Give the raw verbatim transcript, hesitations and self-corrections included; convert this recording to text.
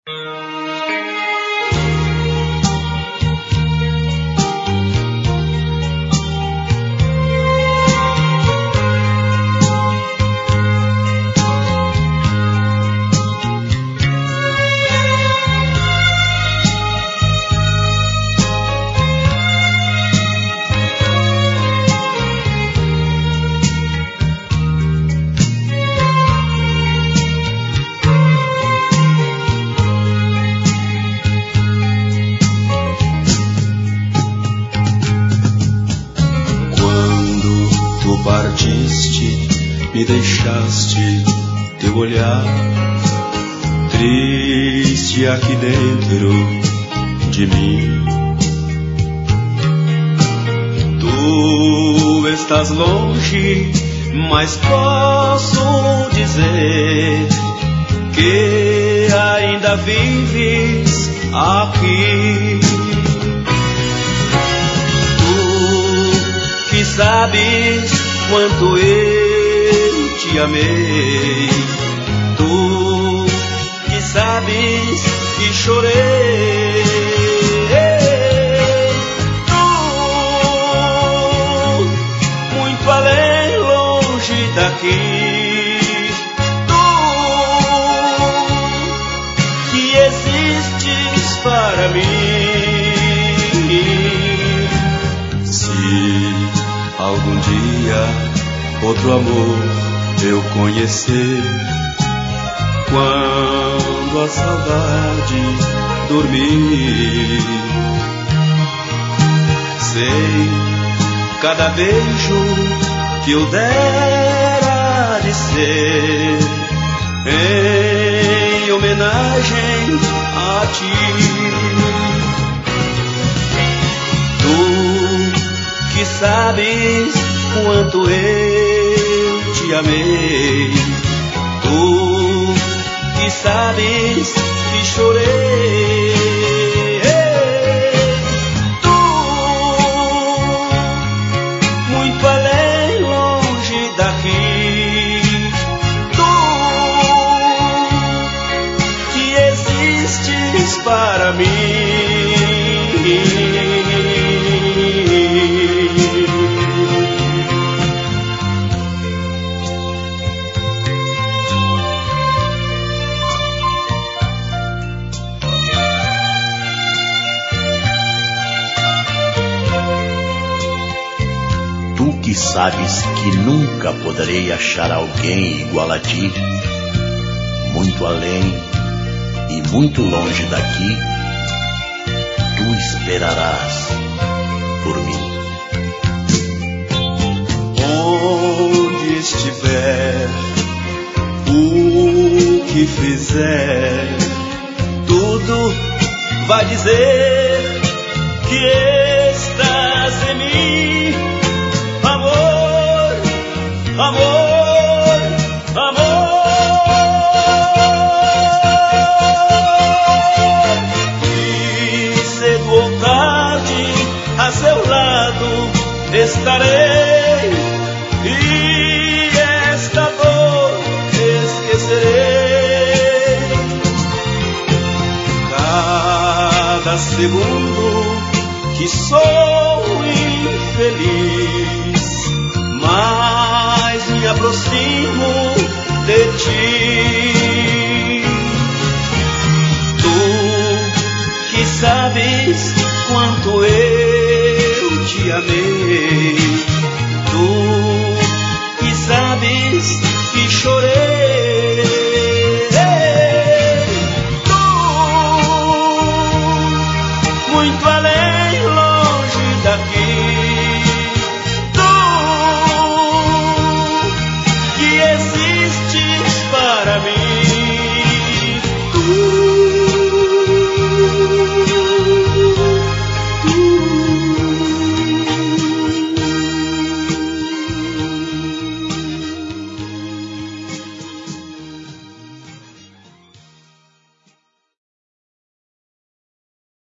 Me deixaste teu olhar triste aqui dentro de mim. Tu estás longe, mas posso dizer que ainda vives aqui. Tu que sabes quanto eu te amei, tu que sabes que chorei, tu muito além, longe daqui, tu que existes para mim. Se algum dia outro amor eu conhecer, quando a saudade dormir, sei cada beijo que eu dera de ser em homenagem a ti. Tu que sabes quanto eu te amei, tu que sabes que chorei, tu muito além, longe daqui, tu que existes para mim. Que sabes que nunca poderei achar alguém igual a ti, muito além e muito longe daqui, tu esperarás por mim. Onde estiver, o que fizer, tudo vai dizer que estás em mim. Amor, amor, amor. E cedo ou tarde a seu lado estarei, e esta dor esquecerei. Cada segundo que sou infeliz, mas me aproximo de ti. Tu que sabes quanto eu te amei, tu